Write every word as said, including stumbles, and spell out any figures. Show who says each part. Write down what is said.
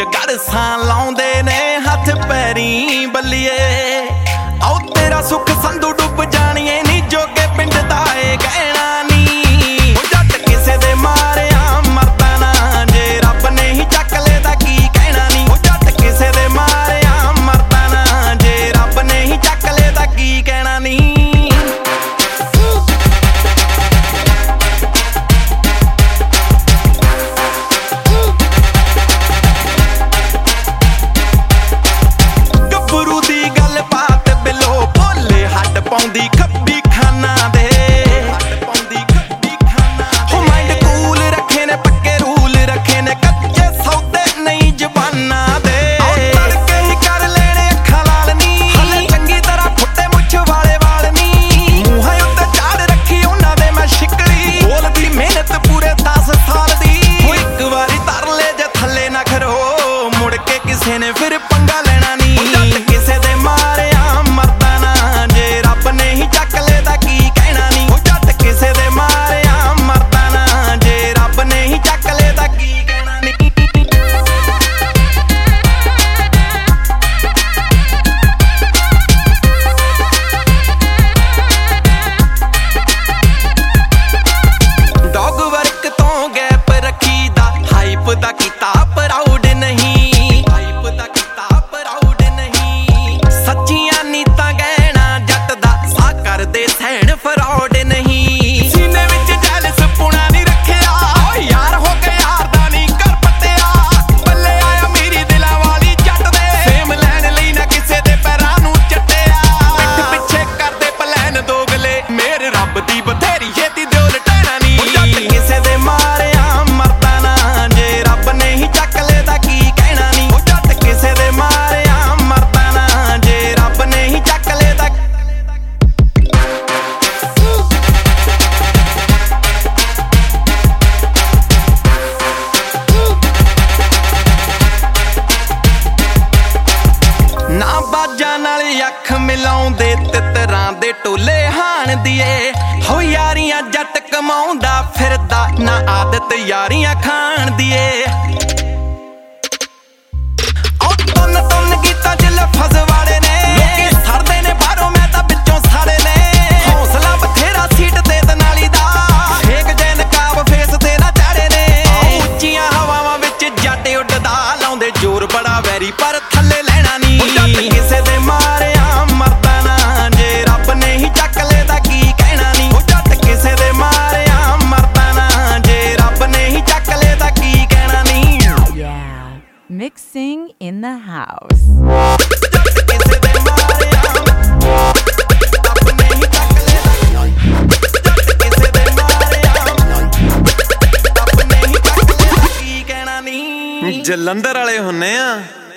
Speaker 1: ਚ ਗੜਸਾਂ ਲਾਉਂਦੇ ਨੇ ਹੱਥ ਪੈਰੀ ਬੱਲੀਏ। ਆਓ ਤੇਰਾ ਸੁੱਖ ਸੰਧੂ ਡੁੱਬ ਜਾਣੀਏ ਨੀ ਜੋਗੇ ਪਿੰਡ ਦਾ ਏ ਕਹਿਣਾ ਨੀ। ਉਹ ਜੱਟ ਕਿਸੇ ਦੇ ਮਾਰਿਆ ਮਰਦਾ ਨਾ ਜੇ ਰੱਬ ਨੇ ਹੀ ਚੱਕ ਲੈ ਤਾਂ ਕੀ ਕਹਿਣਾ ਨੀ। ਉਹ ਜੱਟ ਕਿਸੇ ਦੇ ਮਾਰਿਆ ਮਰਦਾ ਨਾ ਜੇ ਰੱਬ ਨੇ ਹੀ ਚੱਕ ਲੈ ਤਾਂ ਕੀ ਕਹਿਣਾ ਨੀ। ਪਾਉਂਦੀ ਖੱਬੀ ਖਾਨਾ ਦੇ ਹੋ ਮਾਈਂਡ ਕੂਲ ਰੱਖੇ ਨੇ ਪੱਕੇ ਰੂਲ ਰੱਖੇ ਨੇ ਕੱਚੇ ਸੌਦੇ ਨਹੀਂ ਜ਼ਬਾਨਾਂ ਦੇ। ਤੜਕੇ ਹੀ ਕਰ ਲੈਣੇ ਅੱਖਾਂ ਲਾਲ ਨੀ ਹਲੇ ਚੰਗੀ ਤਰ੍ਹਾਂ ਫੁੱਟੇ ਮੁੱਛ ਵਾਲੇ ਵਾਲ ਨੀ। ਮੂੰਹਾਂ ਉੱਤੇ ਝਾੜ ਰੱਖੀ ਉਹਨਾਂ ਦੇ ਮੈਂ ਸ਼ਿਕੜੀ ਬੋਲਦੀ ਮਿਹਨਤ ਪੂਰੇ ਦਸ ਸਾਲ ਦੀ। ਹੋ ਇੱਕ ਵਾਰੀ ਤਰ ਲੈ ਜੇ ਥੱਲੇ ਨਾ ਖਰੋ ਮੁੜ ਕੇ ਕਿਸੇ ਨੇ ਫਿਰ ਪੰਗਾ ਲੈਣਾ ਨੀ। ਕਿਸੇ ਦੇ ਮਾਰਿਆ ਮਰਦਾ ਨਾ ਜੇ ਰੱਬ ਨੇ ਹੀ ਚੱਕ ਲੈ ਤਾਂ ਕੀ ਕਹਿਣਾ ਨੀ। ਉਹ ਜੱਟ ਕਿਸੇ ਦੇ ਮਾਰਿਆ ਮਰਦਾ ਨਾ ਜੇ ਰੱਬ ਨੇ ਹੀ ਚੱਕ ਲੈ ਤਾਂ ਕੀ ਕਹਿਣਾ ਨੀ। ਡੌਗ ਵਰਕ ਤੋਂ ਗੈਪ ਰੱਖੀਦਾ ਹਾਈਪ ਦਾ ਕੀਤਾ ਪ੍ਰਾਊਡ ਨਹੀਂ। ਹਾਈਪ ਦਾ ਕੀਤਾ ਪ੍ਰਾਊਡ ਨਹੀਂ ਸੱਚੀਆਂ ਨੀਤਾਂ ਗਹਿਣਾ ਜੱਟ ਦਾ ਸਾ ਕਰਦੇ ਸਹਿਣ ਫਰੌਡ ਨਹੀਂ। ਸੀਨੇ ਵਿੱਚ ਜੈਲਸ ਪੁਣਾ ਨਹੀਂ ਰੱਖਿਆ ਓ ਯਾਰ ਹੋ ਕੇ ਯਾਰ ਦਾ ਨਹੀਂ ਕਰ ਪੱਤਿਆ। ਬੱਲੇ ਆਇਆ ਮੇਰੀ ਦਿਲਾਂ ਵਾਲੀ ਜੱਟ ਦੇ ਸੇਮ ਲੈਣ ਲਈ ਨਾ ਕਿਸੇ ਦੇ ਪੈਰਾਂ ਨੂੰ ਚੱਟਿਆ। ਪਿੱਠ ਪਿੱਛੇ ਕਰਦੇ ਪਲਾਨ ਦੋਗਲੇ ਮੇਰੇ ਰੱਬ ਦੀ ਬਥੇਰੀ ਛੇਤੀ ਦਿਓ ਲਟਾਣਾ ਨੀ। ਜੱਟ ਕਿਸੇ ਦੇ ਮਾਰਿਆ ਮਰਦਾ ਨਾ ਜੇ ਰੱਬ ਨੇ ਹੀ ਚੱਕ ਲੈ ਤਾਂ ਕੀ ਕਹਿਣਾ ਨੀ। ਉਹ ਜੱਟ ਕਿਸੇ ਦੇ ਮਾਰਿਆ ਮਰਦਾ ਨਾ ਜੇ ਰੱਬ ਨੇ ਹੀ ਚੱਕ ਲੈ ਤਾਂ ਨਾ ਬਾਜਾਂ ਨਾਲ ਅੱਖ ਮਿਲਾਉਂਦੇ ਤਿੱਤਰਾਂ ਦੇ ਟੋਲੇ ਹਾਣ ਦੀਏ। ਹੋ ਯਾਰੀਆਂ ਜੱਟ ਕਮਾਉਂਦਾ ਫਿਰਦਾ ਨਾ ਆਦਤ ਯਾਰੀਆਂ ਖਾਣ ਦੀਏ। ਉਹ ਤੁੰਨ ਤੁੰਨ ਗੀਤਾਂ ਚ ਲਫ਼ਜ਼ ਵਾਲੇ ਨੇ ਲੋਕੀ ਸੜਦੇ ਨੇ ਬਾਹਰੋਂ ਮੈਂ ਤਾਂ ਵਿੱਚੋਂ ਸਾੜੇ ਨੇ। ਹੌਸਲਾ ਬਥੇਰਾ ਸੀਟ ਤੇ ਦਨਾਲੀ ਦਾ ਫੇਕ ਜੇ ਨਕਾਬ ਫੇਸ ਤੇ ਨਾ ਚਾੜੇ ਨੇ। ਉੱਚੀਆਂ ਹਵਾਵਾਂ ਵਿੱਚ ਜੱਟ ਉੱਡਦਾ ਲਾਉਂਦੇ ਜ਼ੋਰ ਬੜਾ ਵੈਰੀ ਪਰ ਥੱਲੇ ਲੈਣਾ ਨੀ। ਕਿਸੇ ਦੇ ਮਾਰਿਆ ਮਰਦਾ ਨਾ ਜੇ ਰੱਬ ਨੇ ਹੀ ਚੱਕ ਲੈ ਤਾਂ ਕੀ ਕਹਿਣਾ ਨੀ। ਉਹ ਜੱਟ ਕਿਸੇ ਦੇ ਮਾਰਿਆ ਮਰਦਾ ਨਾ ਜੇ ਰੱਬ ਨੇ ਹੀ ਚੱਕ ਲੈ ਤਾਂ ਕੀ ਕਹਿਣਾ ਨੀ।
Speaker 2: Yeah, mixing in the house.
Speaker 1: ਜੱਟ ਕਿਸੇ ਦੇ ਮਾਰਿਆ ਰੱਬ ਨੇ ਹੀ ਚੱਕ ਲੈ ਤਾਂ ਜੱਟ ਕਿਸੇ ਦੇ ਮਾਰਿਆ ਰੱਬ ਨੇ ਹੀ ਚੱਕ ਲੈ ਤਾਂ ਕੀ ਕਹਿਣਾ ਨੀ। ਜਲੰਧਰ ਵਾਲੇ ਹੁੰਨੇ ਆ।